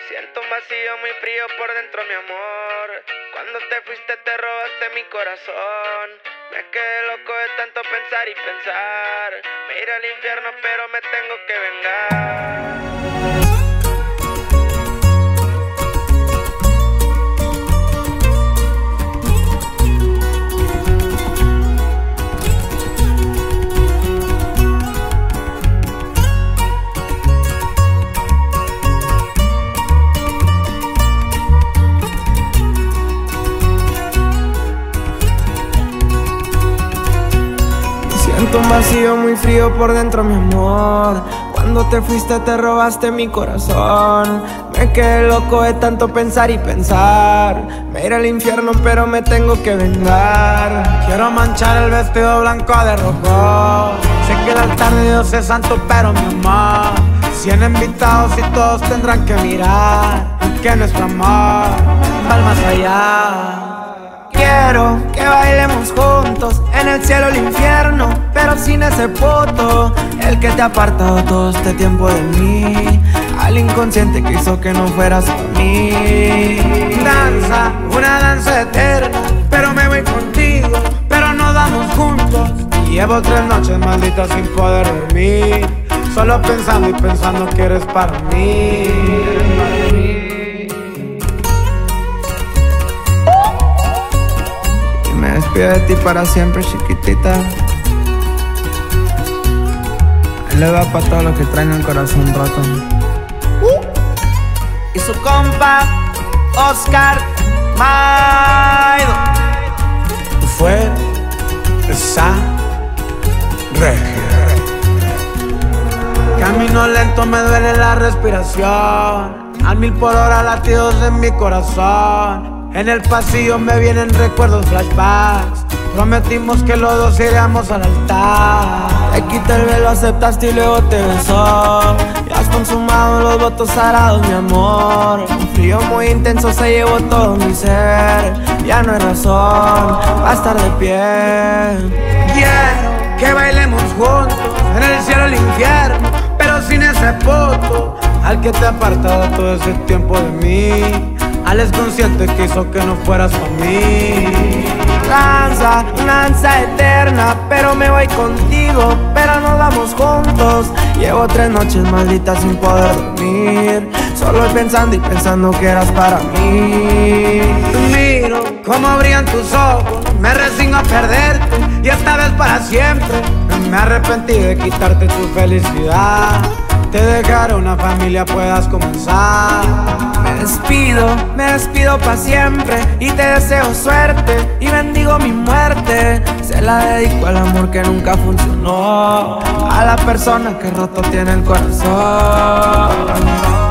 Siento un vacío muy frío por dentro, mi amor. Cuando te fuiste te robaste mi corazón. Me quedé loco de tanto pensar y pensar. Me iré al infierno pero me tengo que vengar. Siento un vacío muy frío por dentro, mi amor. Cuando te fuiste te robaste mi corazón. Me quedé loco de tanto pensar y pensar. Me iré al infierno pero me tengo que vengar. Quiero manchar el vestido blanco de rojo. Sé que el altar de Dios es santo, pero mi amor, 100 invitados y todos tendrán que mirar que nuestro amor va más allá. Quiero que bailemos juntos en el cielo o el infierno, pero sin ese puto, el que te ha apartado todo este tiempo de mí, al inconsciente que hizo que no fueras por mí. Danza, una danza eterna, pero me voy contigo, pero no damos juntos. Y llevo 3 noches malditas sin poder dormir, solo pensando y pensando que eres para mí. Me despido de ti para siempre, chiquitita. Él le va pa' todo lo que traen el corazón roto. Y su compa, Oscar Maido. Fue esa regia. Camino lento, me duele la respiración. Al 1000 por hora latidos en mi corazón. En el pasillo me vienen recuerdos, flashbacks. Prometimos que los dos iríamos al altar. Te quité el velo, aceptaste y luego te besó. Ya has consumado los votos sagrados, mi amor. Un frío muy intenso se llevó todo mi ser. Ya no hay razón para estar de pie. Quiero que bailemos juntos en el cielo o el infierno, pero sin ese puto, al que te ha apartado todo ese tiempo de mí, al consciente que hizo que no fueras para mí. Danza, una danza eterna, pero me voy contigo, pero nos vamos juntos. Llevo 3 noches malditas sin poder dormir, solo pensando y pensando que eras para mí. Miro cómo brillan tus ojos, me resigno a perderte y esta vez para siempre. Me arrepentí de quitarte tu felicidad, te dejaré una familia, puedas comenzar. Me despido pa' siempre y te deseo suerte y bendigo mi muerte. Se la dedico al amor que nunca funcionó, a la persona que roto tiene el corazón.